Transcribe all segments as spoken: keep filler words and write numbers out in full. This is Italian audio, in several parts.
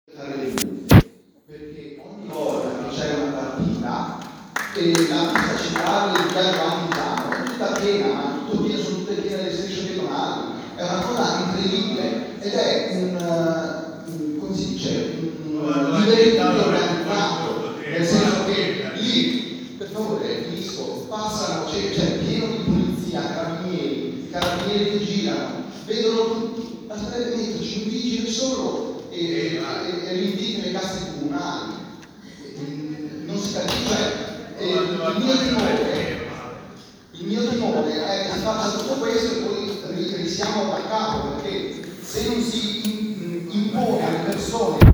fare le multe, perché ogni volta che c'è una partita e la pista centrale del viaggio a Milano è tutta piena, ma tutto pieno, sono tutte piene le strisce pedonali, è una cosa incredibile ed è un, uh, come si dice, un divertimento organizzato, nel senso che lì, per favore, finisco, passano, c'è, c'è pieno di polizia, carabinieri, carabinieri che girano, vedono tutti, basterebbe metterci un vigile solo e, e, e riempire le casse comunali, non si capisce. E il mio timore, il mio timore è che si faccia tutto questo e poi risiamo da capo, perché se non si impone alle persone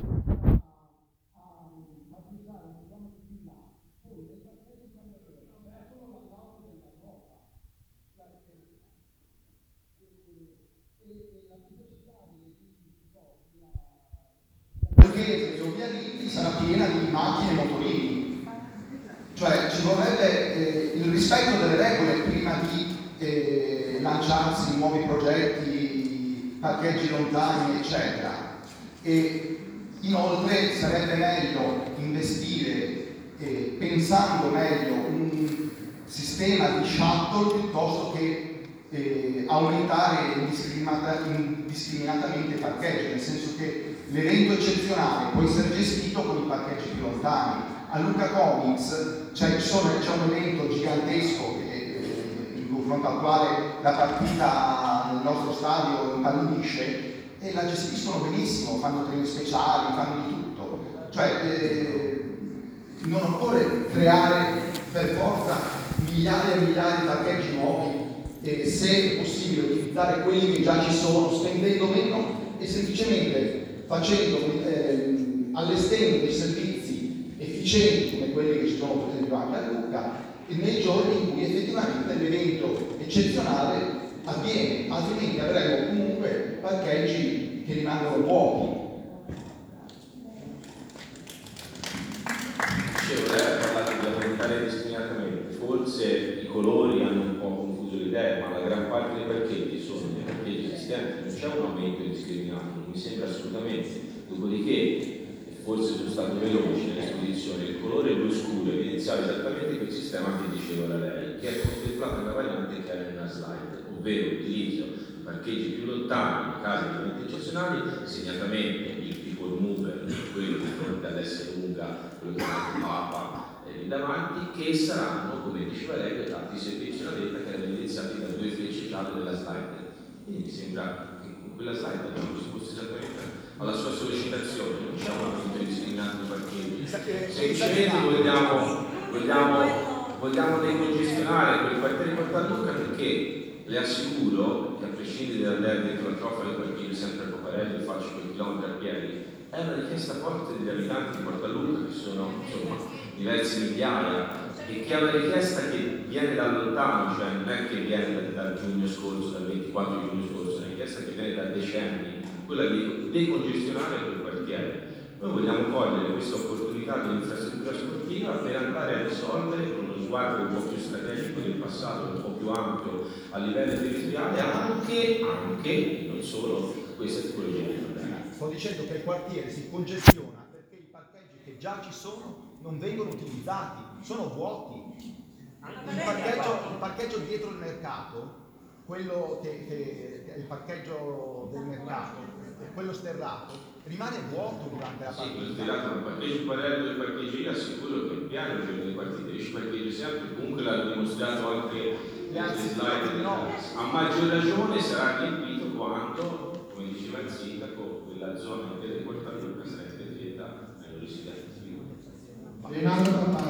perché le ovviamente sarà piena di macchine e motorini, cioè ci vorrebbe eh, il rispetto delle regole prima di eh, lanciarsi in nuovi progetti, parcheggi lontani eccetera. E inoltre sarebbe meglio investire eh, pensando meglio un sistema di shuttle piuttosto che eh, aumentare indiscriminata, indiscriminatamente i parcheggi, nel senso che l'evento eccezionale può essere gestito con i parcheggi più lontani. A Luca Comics c'è, c'è un evento gigantesco che, eh, in confronto al quale la partita nel nostro stadio impallidisce e la gestiscono benissimo, fanno treni speciali, fanno di tutto. Cioè eh, non occorre creare per forza migliaia e migliaia di parcheggi nuovi, eh, se è possibile utilizzare quelli che già ci sono, spendendo meno e semplicemente facendo, eh, allestendo dei servizi efficienti come quelli che ci sono per esempio anche a Lucca, e nei giorni in cui effettivamente l'evento eccezionale avviene, altrimenti avremo comunque parcheggi che rimangono vuoti. Dicevo, lei ha parlato di aumentare discriminatamente, forse i colori hanno un po' confuso l'idea, ma la gran parte dei parcheggi sono dei parcheggi esistenti, non c'è un aumento indiscriminato, non mi sembra assolutamente. Dopodiché, forse sono stato veloce nell'esposizione, il colore blu scuro evidenziava esattamente quel sistema che diceva da lei, che è contemplato nella variante che è nella slide, ovvero l'utilizzo di parcheggi più lontani, in casi di eventi eccezionali, segnatamente il people mover, quello di fronte all'S lunga, quello che chiamato Papa eh, lì davanti, che saranno, come diceva lei, dati i servizi alla vetta che erano evidenziati da due frecce gialle della slide. Quindi mi sembra che con quella slide abbiamo risposto esattamente alla sua sollecitazione, non c'è un aumento indiscriminato di parcheggi. Semplicemente vogliamo, vogliamo, vogliamo decongestionare quel quartiere di Portaluca, perché le assicuro che a prescindere dall'andare dentro la troffa del parcheggio sempre a Coparelli, faccio quel chilometro a piedi, è una richiesta forte degli abitanti di Portaluca, che sono insomma diverse migliaia, e che è una richiesta che viene da lontano, cioè non è che viene da, da giugno scorso, dal ventiquattro giugno scorso, è una richiesta che viene da decenni, quella di decongestionare quel quartiere. Noi vogliamo cogliere questa opportunità di infrastruttura sportiva per andare a risolvere con uno sguardo un po' più strategico del passato, un po' più ampio a livello territoriale, anche, anche non solo, questa tipologia di problemi. Sto dicendo che il quartiere si congestiona perché i parcheggi che già ci sono non vengono utilizzati, sono vuoti. Il parcheggio, il parcheggio dietro il mercato, quello che, che, che è il parcheggio del mercato, quello sterrato, rimane vuoto durante la partita. Sì, quello sterrato è un parcheggio parallelo del parcheggio, io assicuro che il piano delle partite riesce parcheggio sempre, comunque l'ha dimostrato anche le slide. No. A maggior ragione sarà riempito quando, come diceva il sindaco, quella zona che deve portare il presidente di età ai residenti. Leonardo